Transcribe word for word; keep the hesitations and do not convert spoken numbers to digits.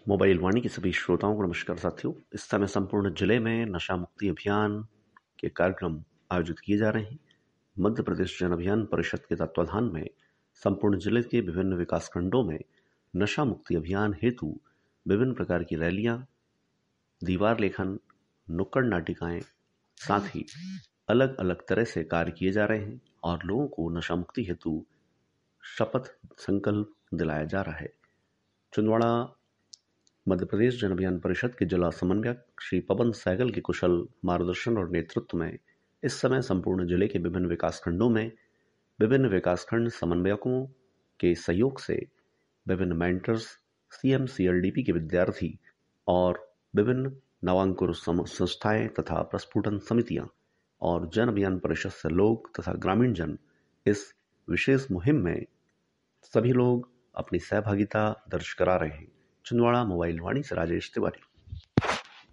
Mobile वाणी के सभी श्रोताओं को नमस्कार साथियों। इस समय संपूर्ण जिले में नशा मुक्ति अभियान के कार्यक्रम आयोजित किए जा रहे हैं। मध्य प्रदेश जन अभियान परिषद के तत्वाधान में संपूर्ण जिले के विभिन्न विकास खंडों में नशा मुक्ति अभियान हेतु विभिन्न प्रकार की रैलियां, दीवार लेखन, नुक्कड़ नाटिकाएं, साथ ही अलग अलग तरह से कार्य किए जा रहे हैं और लोगों को नशा मुक्ति हेतु शपथ संकल्प दिलाया जा रहा है। छिंदवाड़ा मध्य प्रदेश जन अभियान परिषद के जिला समन्वयक श्री पवन सहगल के कुशल मार्गदर्शन और नेतृत्व में इस समय संपूर्ण जिले के विभिन्न विकासखंडों में विभिन्न विकासखंड समन्वयकों के सहयोग से विभिन्न मेंटर्स, सीएम सीएलडीपी के विद्यार्थी और विभिन्न नवांकुर संस्थाएं तथा प्रस्फुटन समितियां और जन अभियान परिषद से लोग तथा ग्रामीण जन इस विशेष मुहिम में सभी लोग अपनी सहभागिता दर्ज करा रहे हैं। छिंदवाड़ा मोबाइल वाणी से राजेश तिवारी।